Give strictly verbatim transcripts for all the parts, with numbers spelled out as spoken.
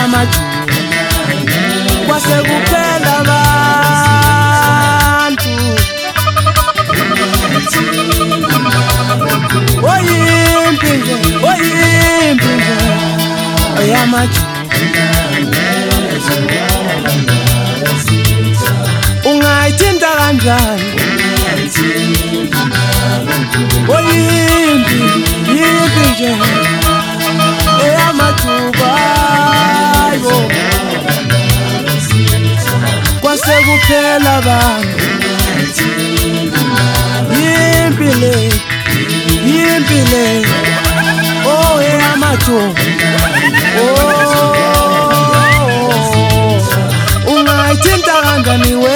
eyamajuba kwase kuphela abantu oyimpi nje oyimpi nje eyamajuba ungayithinta kanjani oyimpi yimpi nje eyamajuba kwase kuphela abantu yimpi le yimpi le oh eyamajuba oh ungayithinta kanjani we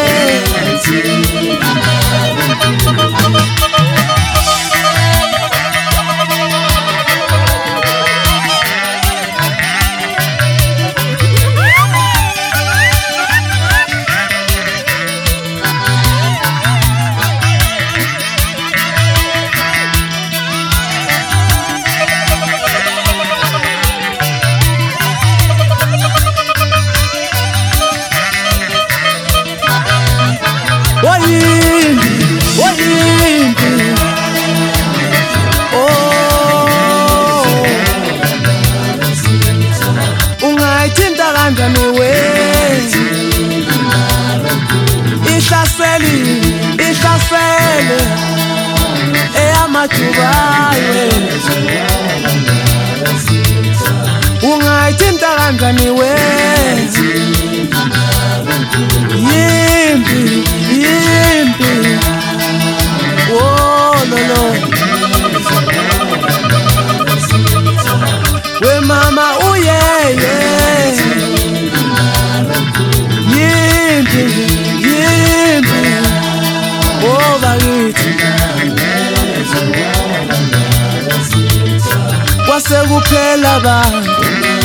oyimpi oyimpi oh ungayithinta kanjani we ihlaseli ihlasele eyamajuba ungayithinta kanjani we yimpi yimpi oh no no we mama uyeye yimpi yimpi oh bakithi kwase kuphela abantu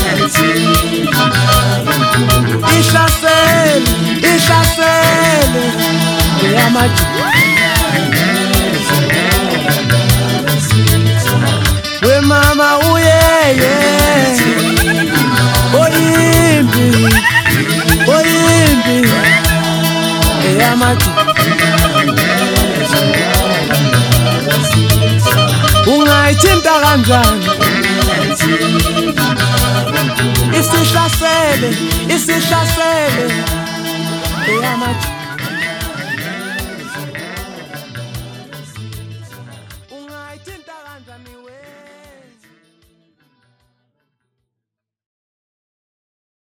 ihlasele ihlasele eyamajuba we mama uyeye oyimpi oyimpi eyamajuba ungayithinta kanjani isihlasele isihlasele eyamajuba